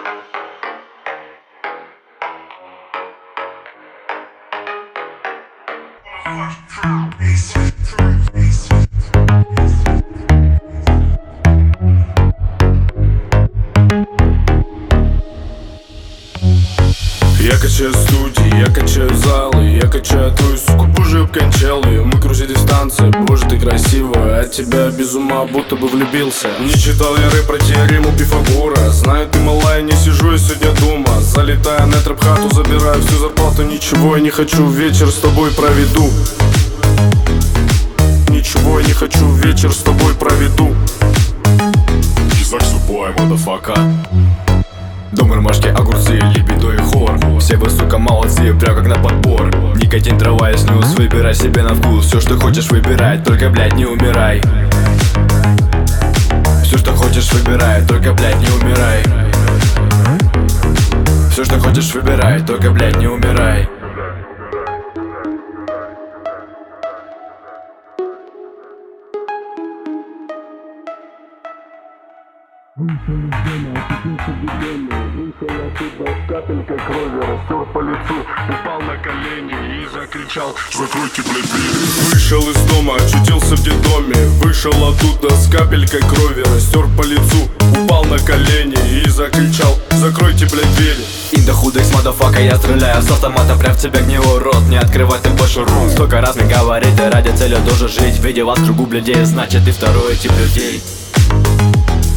Я качаю студии, я качаю залы, я качаю твою суку, боже, обкончал ее. Мы крутили станции, боже, ты красивая, от тебя без ума, будто бы влюбился. Не читал я рэп про теорему Пифагора, знаю, ты малая, не сижу я сегодня дома. Залетая на трэп-хату, забираю всю зарплату, ничего я не хочу, вечер с тобой проведу. Ничего я не хочу, вечер с тобой проведу. Кизак супой, мotherfucker. Дом, ромашки, огурцы, либидо и хор. Все вы, сука, молодцы, прям как на подбор. Никотин, трава и снюс, выбирай себе на вкус. Все, что хочешь, выбирай, только, блядь, не умирай. Все, что хочешь, выбирай, только, блядь, не умирай. Все, что хочешь, выбирай, только, блядь, не умирай. Вышел из дома, очутился в деревне. Вышел оттуда с капелькой крови, растер по лицу, упал на колени и закричал: закройте, блядь, двери. Вышел из дома, очутился в детдоме. Вышел оттуда с капелькой крови, растер по лицу, упал на колени и закричал: закройте, блядь, двери. Инда худых мадафака, я стреляю с автомата прям в тебя, гнилой рот. Не открывай ты больше рот. Столько раз мне говорить, ты ради цели должен жить. Видя вас в кругу блядей, значит ты второй тип людей.